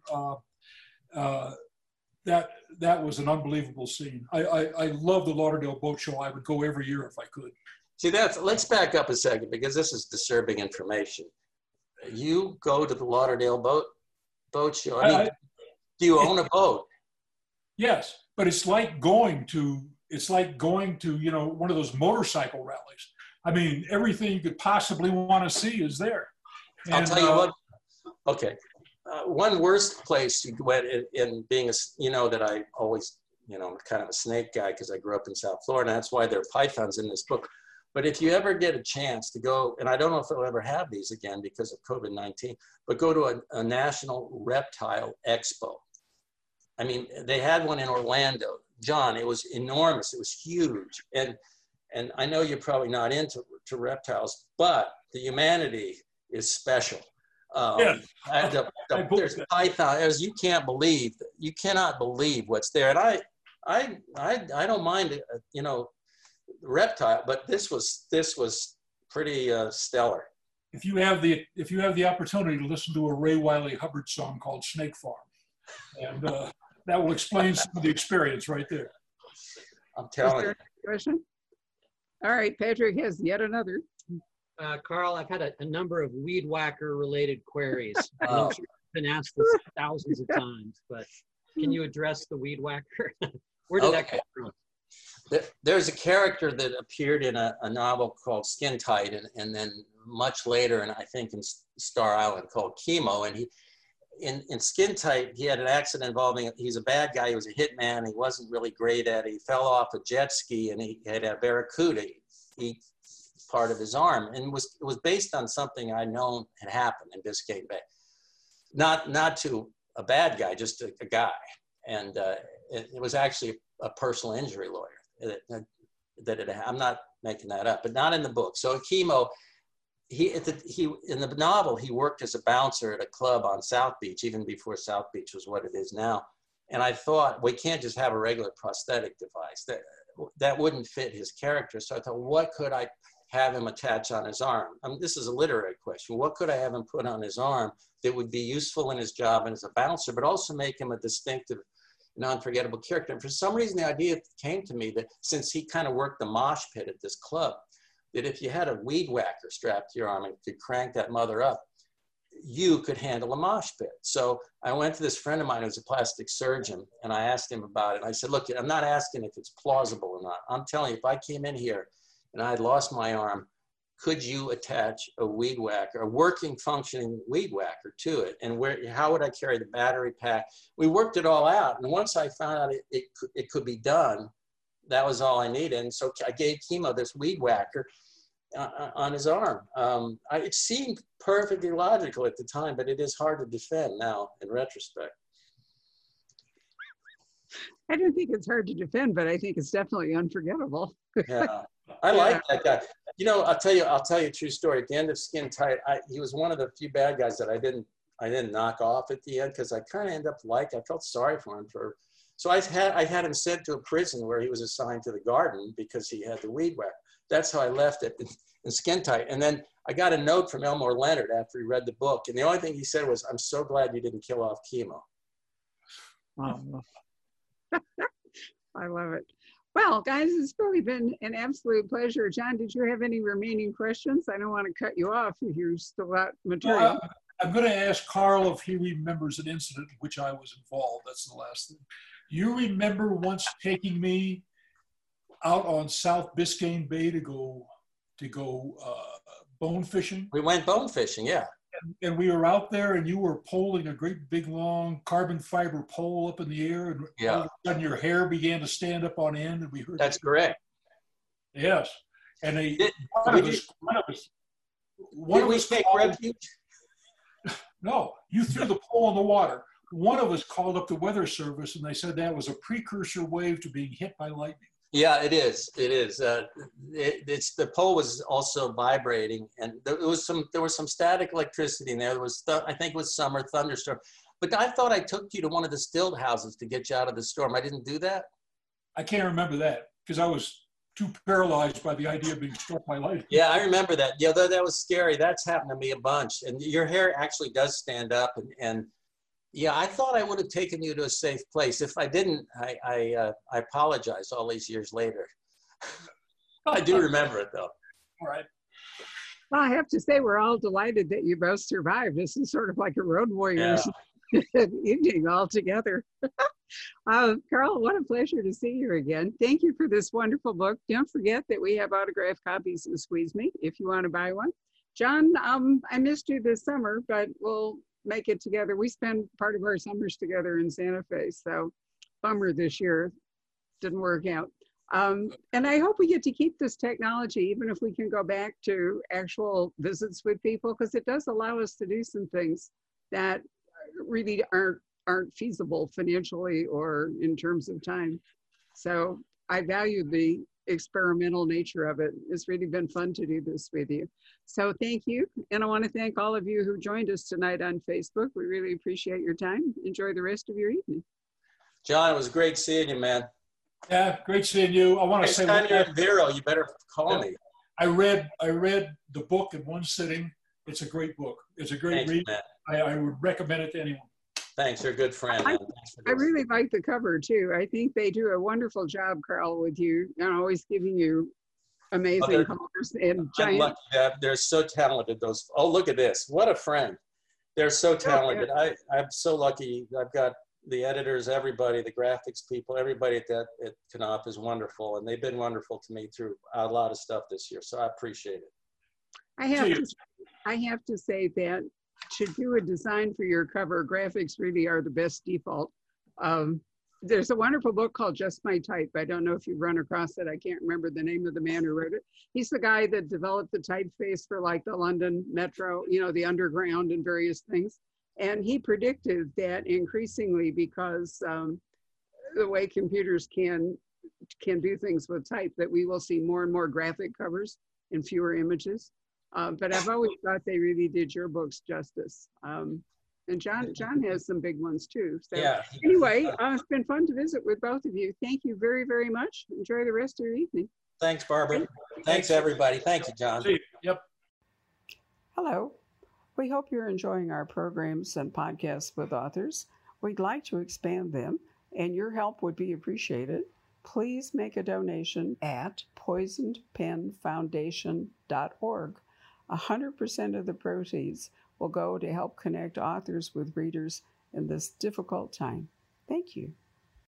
that was an unbelievable scene. I love the Lauderdale Boat Show. I would go every year if I could. See, let's back up a second because this is disturbing information. You go to the Lauderdale Boat Show. I mean, do you own a boat? Yes, but it's like going to, you know, one of those motorcycle rallies. I mean, everything you could possibly want to see is there. And, I'll tell you what. Okay. One worst place you went in being a, you know, that I always, you know, I'm kind of a snake guy because I grew up in South Florida. And that's why there are pythons in this book. But if you ever get a chance to go, and I don't know if they'll ever have these again because of COVID-19, but go to a national reptile expo. I mean, they had one in Orlando. John, it was enormous. It was huge. And I know you're probably not into reptiles, but the humanity is special. Yeah. There's pythons. You cannot believe what's there. And I don't mind, you know, reptile, but this was pretty stellar. If you have the opportunity to listen to a Ray Wiley Hubbard song called Snake Farm, and that will explain some of the experience right there. I'm telling you. Question? All right, Patrick has yet another. Carl, I've had a number of weed whacker related queries. I've been asked this thousands of times, but can you address the weed whacker? Where did that come from? There's a character that appeared in a novel called Skin Tight, and then much later, and I think in Star Island, called Chemo. And in Skin Tight, he had an accident involving, he's a bad guy, he was a hitman, he wasn't really great at it. He fell off a jet ski and he had a barracuda eat part of his arm. And it was based on something I known had happened in Biscayne Bay. Not to a bad guy, just a guy. And it was actually a personal injury lawyer. I'm not making that up, but not in the book. So Chemo, in the novel, he worked as a bouncer at a club on South Beach, even before South Beach was what it is now. And I thought, we can't just have a regular prosthetic device. That wouldn't fit his character. So I thought, what could I have him attach on his arm? I mean, this is a literary question. What could I have him put on his arm that would be useful in his job and as a bouncer, but also make him a distinctive, non-forgettable character? And for some reason, the idea came to me that since he kind of worked the mosh pit at this club, that if you had a weed whacker strapped to your arm and could crank that mother up, you could handle a mosh pit. So I went to this friend of mine who's a plastic surgeon, and I asked him about it. I said, look, I'm not asking if it's plausible or not. I'm telling you, if I came in here and I had lost my arm, could you attach a weed whacker, a working, functioning weed whacker to it? And how would I carry the battery pack? We worked it all out. And once I found out it could be done, that was all I needed. And so I gave Chemo this weed whacker on his arm. It seemed perfectly logical at the time, but it is hard to defend now in retrospect. I don't think it's hard to defend, but I think it's definitely unforgettable. Yeah, I like that guy. You know, I'll tell you a true story. At the end of Skin Tight, he was one of the few bad guys that I didn't knock off at the end, because I kind of ended up I felt sorry for him so I had him sent to a prison where he was assigned to the garden because he had the weed whacker. That's how I left it in Skin Tight. And then I got a note from Elmore Leonard after he read the book, and the only thing he said was, "I'm so glad you didn't kill off Chemo." Wow. I love it. Well, guys, it's really been an absolute pleasure. John, did you have any remaining questions? I don't want to cut you off if you're still got material. I'm going to ask Carl if he remembers an incident in which I was involved. That's the last thing. You remember once taking me out on South Biscayne Bay to go bone fishing? We went bone fishing, yeah. And we were out there, and you were poling a great big long carbon fiber pole up in the air, and all of a sudden your hair began to stand up on end, and we heard. That's correct. Yes, and one of us take refuge? No, you threw the pole in the water. One of us called up the weather service, and they said that was a precursor wave to being hit by lightning. Yeah, it is. It is. The pole was also vibrating, and there was some static electricity in there. There was, I think it was summer thunderstorm. But I thought I took you to one of the stilt houses to get you out of the storm. I didn't do that? I can't remember that because I was too paralyzed by the idea of being struck by lightning. Yeah, I remember that. Yeah, that was scary. That's happened to me a bunch. And your hair actually does stand up, and yeah, I thought I would have taken you to a safe place. If I didn't, I apologize all these years later. I do remember it, though. All right. Well, I have to say, we're all delighted that you both survived. This is sort of like a Road Warriors evening all together. Carl, what a pleasure to see you again. Thank you for this wonderful book. Don't forget that we have autographed copies of Squeeze Me if you want to buy one. John, I missed you this summer, but we'll make it together. We spend part of our summers together in Santa Fe. So bummer this year, didn't work out. And I hope we get to keep this technology, even if we can go back to actual visits with people, because it does allow us to do some things that really aren't feasible financially or in terms of time. So I value the experimental nature of it. It's really been fun to do this with you. So thank you. And I want to thank all of you who joined us tonight on Facebook. We really appreciate your time. Enjoy the rest of your evening. John, it was great seeing you, man. Yeah, great seeing you. I want to Next say time you're in Vero, you better call me. I read the book in one sitting. It's a great book. It's a great read. I would recommend it to anyone. Thanks. You're a good friend, man. Thanks for I really like the cover too. I think they do a wonderful job, Carl, with you and always giving you amazing colors and giant. Lucky, they're so talented. Those. Oh, look at this. What a friend. They're so talented. I'm so lucky. I've got the editors, everybody, the graphics people, everybody at Knopf is wonderful. And they've been wonderful to me through a lot of stuff this year. So I appreciate it. I have to say that to do a design for your cover, graphics really are the best default. There's a wonderful book called Just My Type. I don't know if you've run across it. I can't remember the name of the man who wrote it. He's the guy that developed the typeface for like the London Metro, you know, the Underground and various things. And he predicted that increasingly, because the way computers can do things with type, that we will see more and more graphic covers and fewer images. But I've always thought they really did your books justice. And John has some big ones too. So yeah. Anyway, it's been fun to visit with both of you. Thank you very, very much. Enjoy the rest of your evening. Thanks, Barbara. Thanks, everybody. Thank you, John. Yep. Hello. We hope you're enjoying our programs and podcasts with authors. We'd like to expand them, and your help would be appreciated. Please make a donation at poisonedpenfoundation.org. 100% of the proceeds will go to help connect authors with readers in this difficult time. Thank you.